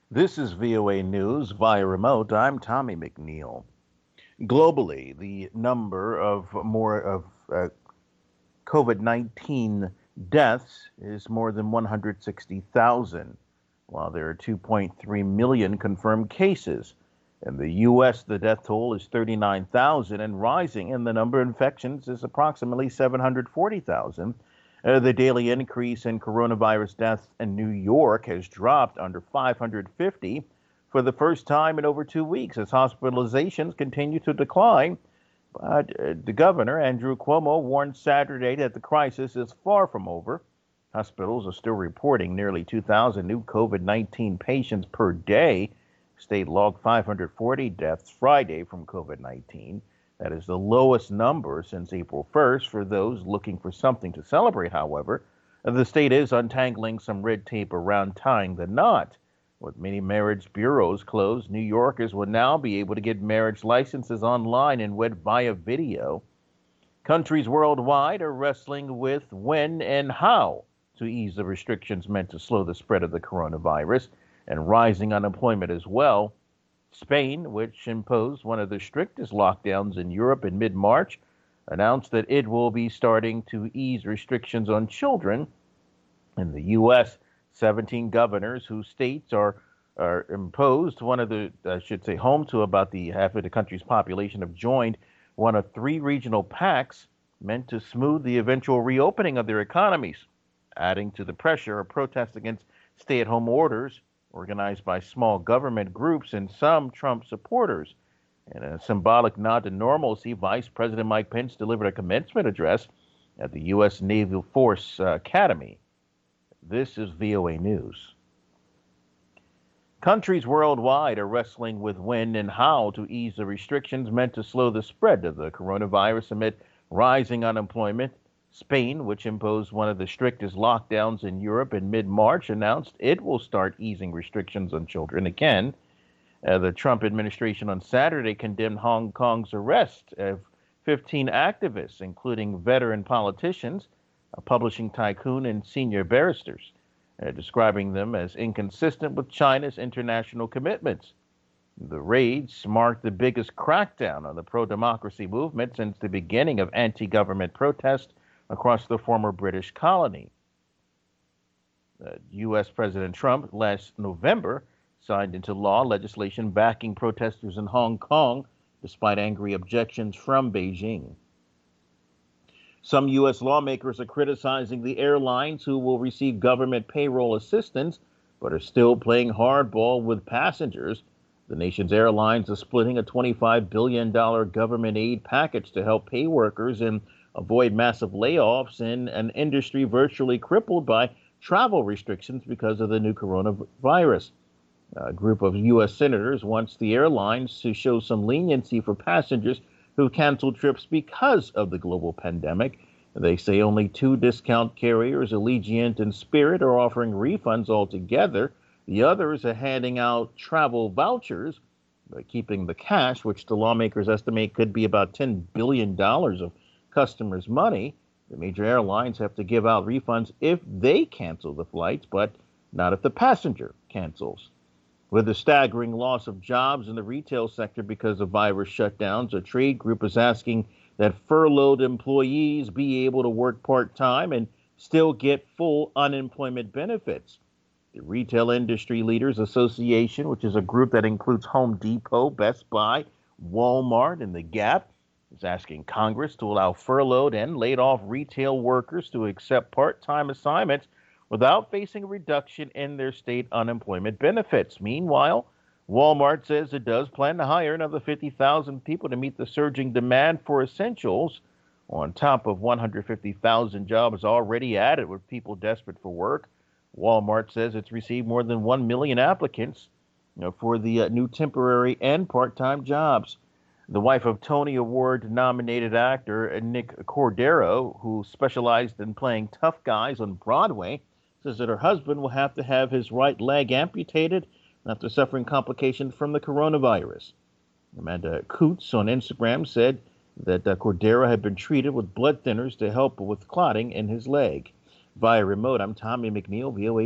This is VOA News via remote. I'm Tommy McNeil. Globally, the number of more of COVID-19 deaths is more than 160,000, while there are 2.3 million confirmed cases. In the U.S., the death toll is 39,000 and rising, and the number of infections is approximately 740,000. The daily increase in coronavirus deaths in New York has dropped under 550 for the first time in over 2 weeks as hospitalizations continue to decline. But the governor, Andrew Cuomo, warned Saturday that the crisis is far from over. Hospitals are still reporting nearly 2,000 new COVID 19 patients per day. State logged 540 deaths Friday from COVID 19. That is the lowest number since April 1st. For those looking for something to celebrate, however, the state is untangling some red tape around tying the knot. With many marriage bureaus closed, New Yorkers will now be able to get marriage licenses online and wed via video. Countries worldwide are wrestling with when and how to ease the restrictions meant to slow the spread of the coronavirus and rising unemployment as well. Spain, which imposed one of the strictest lockdowns in Europe in mid March, announced that it will be starting to ease restrictions on children. In the U.S., 17 governors whose states are imposed, one of the, I should say, home to about the half of the country's population, have joined one of three regional pacts meant to smooth the eventual reopening of their economies, adding to the pressure of protests against stay at home orders organized by small government groups and some Trump supporters. In a symbolic nod to normalcy, Vice President Mike Pence delivered a commencement address at the U.S. Naval Force Academy. This is VOA News. Countries worldwide are wrestling with when and how to ease the restrictions meant to slow the spread of the coronavirus amid rising unemployment. Spain, which imposed one of the strictest lockdowns in Europe in mid March, announced it will start easing restrictions on children again. The Trump administration on Saturday condemned Hong Kong's arrest of 15 activists, including veteran politicians, a publishing tycoon, and senior barristers, describing them as inconsistent with China's international commitments. The raids marked the biggest crackdown on the pro-democracy movement since the beginning of anti-government protests across the former British colony. U.S. President Trump last November signed into law legislation backing protesters in Hong Kong, despite angry objections from Beijing. Some U.S. lawmakers are criticizing the airlines who will receive government payroll assistance, but are still playing hardball with passengers. The nation's airlines are splitting a $25 billion government aid package to help pay workers and avoid massive layoffs in an industry virtually crippled by travel restrictions because of the new coronavirus. A group of U.S. senators wants the airlines to show some leniency for passengers who canceled trips because of the global pandemic. They say only two discount carriers, Allegiant and Spirit, are offering refunds altogether. The others are handing out travel vouchers, but keeping the cash, which the lawmakers estimate could be about $10 billion of customers' money. The major airlines have to give out refunds if they cancel the flights, but not if the passenger cancels. With the staggering loss of jobs in the retail sector because of virus shutdowns, a trade group is asking that furloughed employees be able to work part-time and still get full unemployment benefits. The Retail Industry Leaders Association, which is a group that includes Home Depot, Best Buy, Walmart, and The Gap, is asking Congress to allow furloughed and laid-off retail workers to accept part-time assignments without facing a reduction in their state unemployment benefits. Meanwhile, Walmart says it does plan to hire another 50,000 people to meet the surging demand for essentials, on top of 150,000 jobs already added with people desperate for work. Walmart says it's received more than 1 million applicants for the new temporary and part-time jobs. The wife of Tony Award-nominated actor Nick Cordero, who specialized in playing tough guys on Broadway, says that her husband will have to have his right leg amputated after suffering complications from the coronavirus. Amanda Coots on Instagram said that Cordero had been treated with blood thinners to help with clotting in his leg. Via remote, I'm Tommy McNeil, VOA